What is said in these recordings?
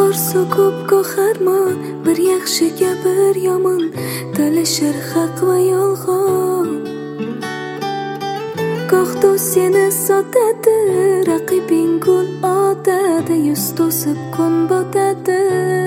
Qorsu ko'p qahramon, bir yaxshiga bir yomon, talashir haq va yolg'on. Goh do'st seni sotadi, raqibing gul otadi, yuz to'sib kun botadi.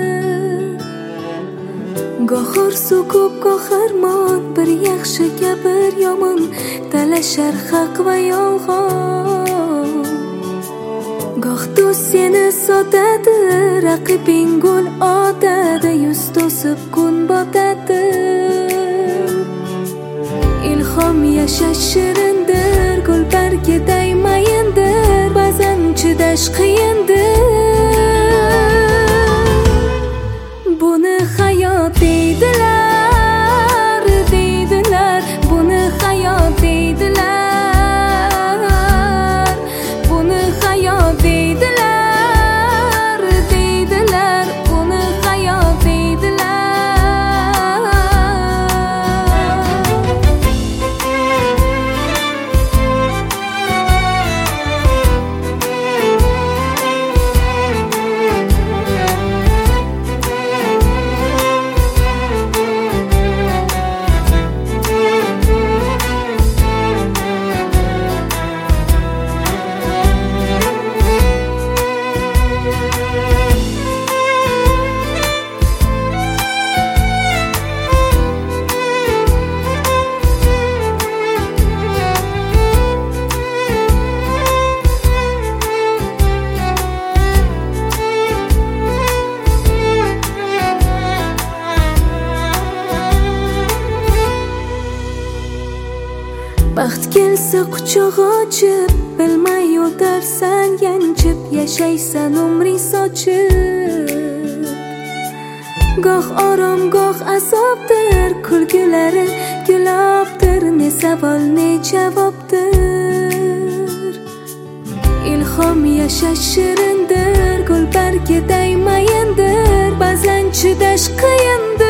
Goh orzu ko'p qahramon, bir yaxshiga bir yomon, talashar haq va yolg'on. Goh do'st seni sotadi, raqibing gul otadi, yuz to'sib kun botadi. Ilhom yashash shirindir, gul bargiday mayindir, ba'zan chidash qiyindir. Buni hayot deydilar, deydilar, buni hayot deydilar, buni hayot deydilar, deydilar, buni hayot deydilar. Baxt kelsa quchoq ochib, bilmay o'tarsan yanchib, yashaysan umring sochib. Goh orom, goh azobdir, kulgulari gulobdir, ne savol, ne javobdir. Ilhom yashash shirindir, gul bargiday mayindir, ba'zan chidash qiyindir.